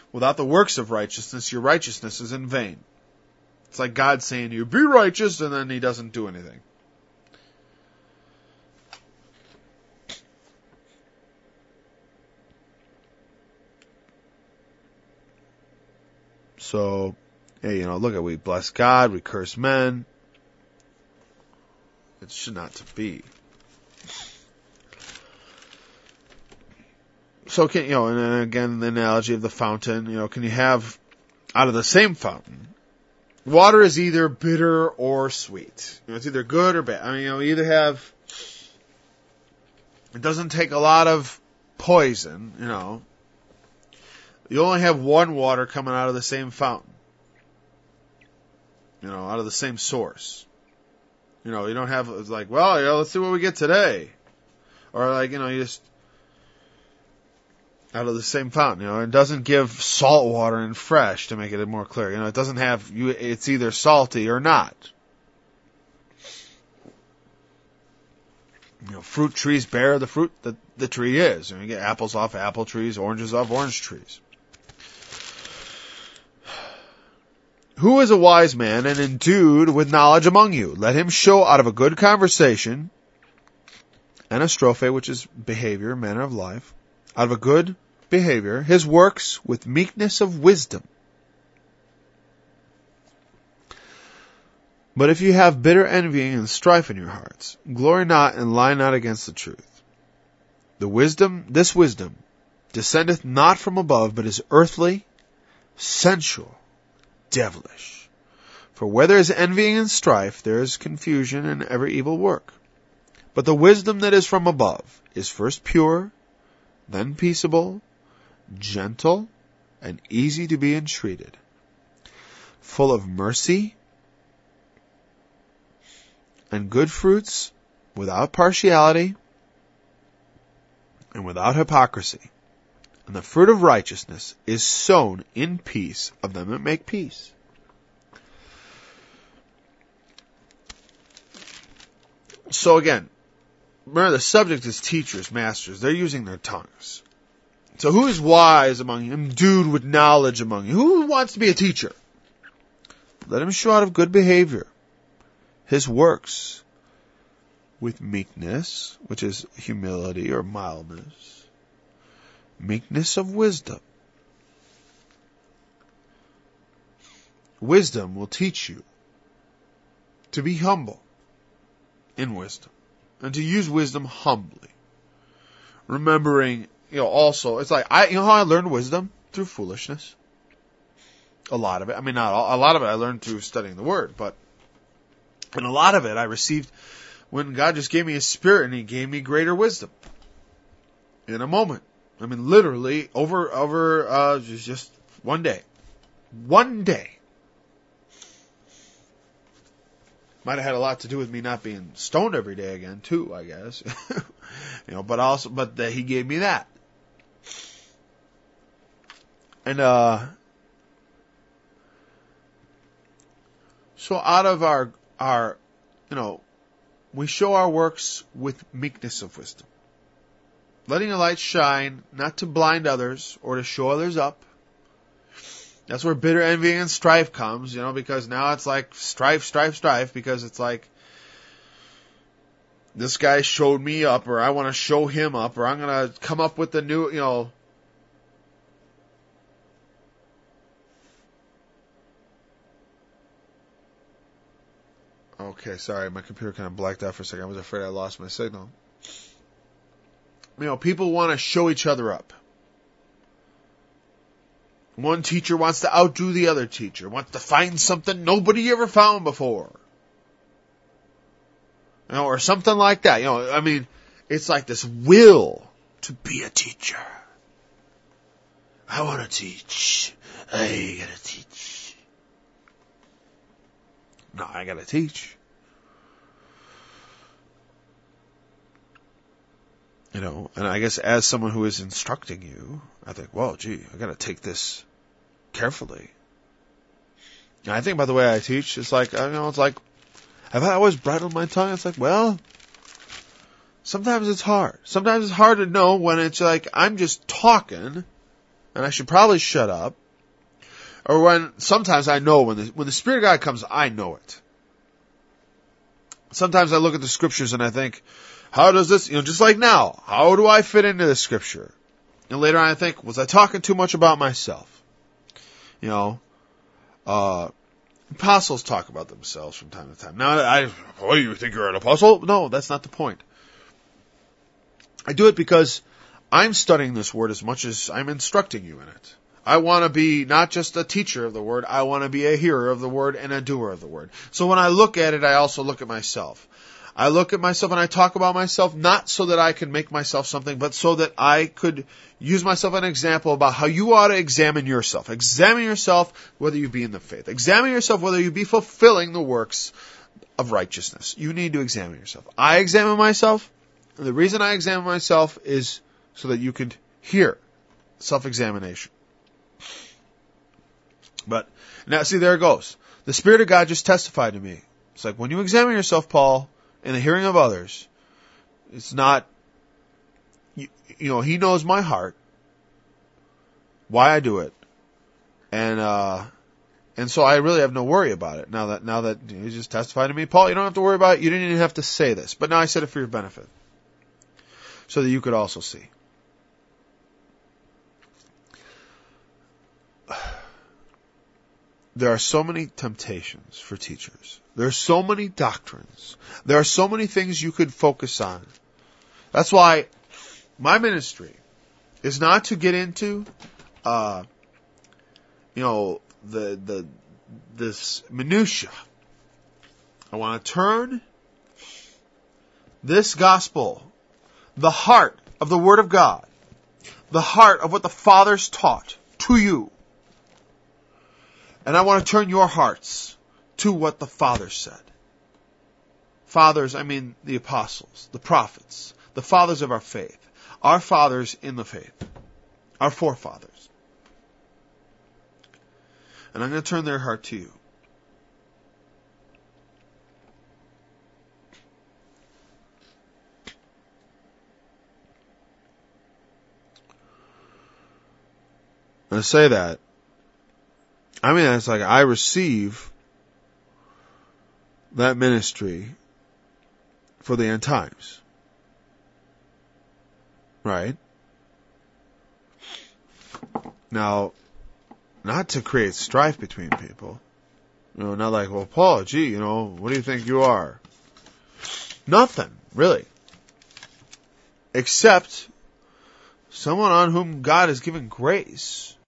Without the works of righteousness, your righteousness is in vain. It's like God saying to you, be righteous, and then he doesn't do anything. So, hey, look, we bless God, we curse men. It should not to be. So and then again, the analogy of the fountain, can you have out of the same fountain, water is either bitter or sweet. It's either good or bad. You either have, it doesn't take a lot of poison, You only have one water coming out of the same fountain. Out of the same source. You don't have, it's like, let's see what we get today. Or you just, out of the same fountain, it doesn't give salt water and fresh to make it more clear. It doesn't have, it's either salty or not. Fruit trees bear the fruit that the tree is. You get apples off apple trees, oranges off orange trees. Who is a wise man and endued with knowledge among you? Let him show out of a good conversation, anastrophe, which is behavior, manner of life, out of a good behavior, his works with meekness of wisdom. But if you have bitter envying and strife in your hearts, glory not and lie not against the truth. This wisdom, descendeth not from above, but is earthly, sensual, devilish. For where there is envying and strife, there is confusion and every evil work. But the wisdom that is from above is first pure, then peaceable, gentle, and easy to be entreated, full of mercy and good fruits, without partiality and without hypocrisy. And the fruit of righteousness is sown in peace of them that make peace. So again, remember the subject is teachers, masters. They're using their tongues. So who is wise among you, endued with knowledge among you? Who wants to be a teacher? Let him show out of good behavior his works with meekness, which is humility or mildness. Meekness of wisdom. Wisdom will teach you to be humble in wisdom and to use wisdom humbly. Remembering, also, it's like, how I learned wisdom? Through foolishness. A lot of it. Not all. A lot of it I learned through studying the Word, and a lot of it I received when God just gave me His Spirit and He gave me greater wisdom. In a moment. Literally, over just one day. One day. Might have had a lot to do with me not being stoned every day again, too, I guess. But that He gave me that. And, so out of our, we show our works with meekness of wisdom. Letting the light shine, not to blind others or to show others up. That's where bitter envy and strife comes, because now it's like strife, because it's like, this guy showed me up, or I want to show him up, or I'm going to come up with the new, Okay, sorry, my computer kind of blacked out for a second. I was afraid I lost my signal. People want to show each other up. One teacher wants to outdo the other teacher, wants to find something nobody ever found before. Or something like that. It's like this will to be a teacher. I want to teach. I gotta teach. No, I gotta teach. And I guess as someone who is instructing you, I think, well, gee, I gotta take this carefully. And I think by the way I teach, it's like, it's like, have I always bridled my tongue? It's like, well, sometimes it's hard. Sometimes it's hard to know when it's like, I'm just talking, and I should probably shut up. Or when, sometimes I know when the Spirit of God comes, I know it. Sometimes I look at the scriptures and I think, how does this, just like now, how do I fit into this scripture? And later on I think, was I talking too much about myself? Apostles talk about themselves from time to time. Now, you think you're an apostle? No, that's not the point. I do it because I'm studying this word as much as I'm instructing you in it. I want to be not just a teacher of the word, I want to be a hearer of the word and a doer of the word. So when I look at it, I also look at myself. I look at myself and I talk about myself not so that I can make myself something, but so that I could use myself as an example about how you ought to examine yourself. Examine yourself whether you be in the faith. Examine yourself whether you be fulfilling the works of righteousness. You need to examine yourself. I examine myself, and the reason I examine myself is so that you could hear self-examination. But, now see, there it goes. The Spirit of God just testified to me. It's like, when you examine yourself, Paul, in the hearing of others, it's not, He knows my heart, why I do it, and so I really have no worry about it. Now that He just testified to me, Paul, you don't have to worry about it. You didn't even have to say this, but now I said it for your benefit, so that you could also see. There are so many temptations for teachers. There are so many doctrines. There are so many things you could focus on. That's why my ministry is not to get into, this minutia. I want to turn this gospel, the heart of the Word of God, the heart of what the Fathers taught, to you. And I want to turn your hearts to what the Fathers said. Fathers, I mean the apostles, the prophets, the fathers of our faith, our fathers in the faith, our forefathers. And I'm going to turn their heart to you. And to say that, it's like I receive that ministry for the end times. Right? Now, not to create strife between people. Not like, well, Paul, what do you think you are? Nothing, really. Except someone on whom God has given grace